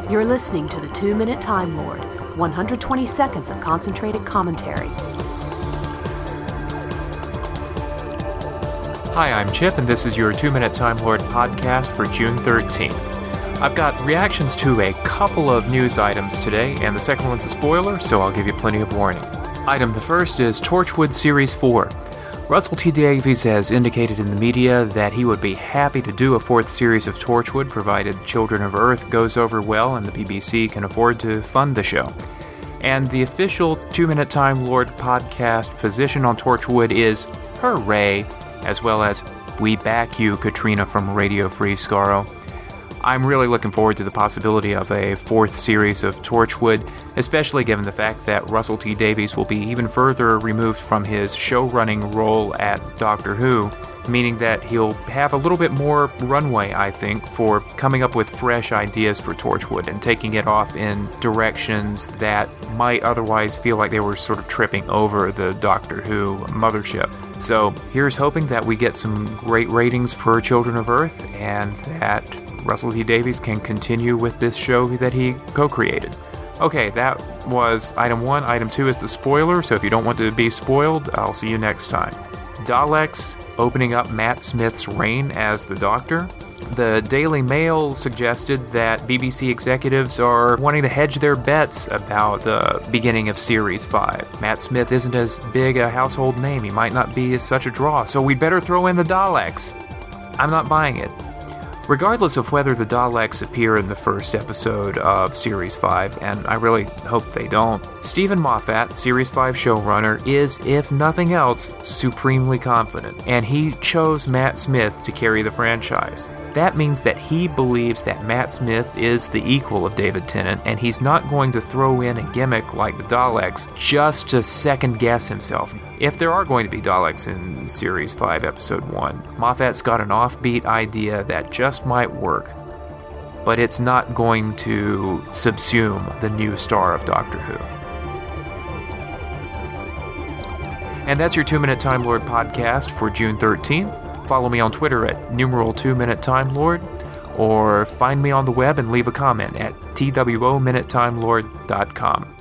You're listening to the 2-Minute Time Lord, 120 seconds of concentrated commentary. Hi, I'm Chip, and this is your 2-Minute Time Lord podcast for June 13th. I've got reactions to a couple of news items today, and the second one's a spoiler, so I'll give you plenty of warning. Item the first is Torchwood Series 4. Russell T. Davies has indicated in the media that he would be happy to do a fourth series of Torchwood, provided Children of Earth goes over well and the BBC can afford to fund the show. And the official 2-Minute Time Lord podcast position on Torchwood is hooray, as well as we back you, Katrina from Radio Free Skaro. I'm really looking forward to the possibility of a fourth series of Torchwood, especially given the fact that Russell T. Davies will be even further removed from his show-running role at Doctor Who, meaning that he'll have a little bit more runway, I think, for coming up with fresh ideas for Torchwood and taking it off in directions that might otherwise feel like they were sort of tripping over the Doctor Who mothership. So here's hoping that we get some great ratings for Children of Earth and that Russell T. Davies can continue with this show that he co-created. Okay, that was item 1. Item 2 is the spoiler, so if you don't want to be spoiled, I'll see you next time. Daleks opening up Matt Smith's reign as the Doctor. The Daily Mail suggested that BBC executives are wanting to hedge their bets about the beginning of Series 5. Matt Smith isn't as big a household name, he might not be such a draw, so we'd better throw in the Daleks. I'm not buying it. Regardless of whether the Daleks appear in the first episode of Series 5, and I really hope they don't, Stephen Moffat, Series 5 showrunner, is, if nothing else, supremely confident, and he chose Matt Smith to carry the franchise. That means that he believes that Matt Smith is the equal of David Tennant, and he's not going to throw in a gimmick like the Daleks just to second-guess himself. If there are going to be Daleks in Series 5, Episode 1, Moffat's got an offbeat idea that just might work, but it's not going to subsume the new star of Doctor Who. And that's your 2-Minute Time Lord podcast for June 13th. Follow me on Twitter at @2MinuteTimeLord, or find me on the web and leave a comment at TWOMinuteTimeLord.com.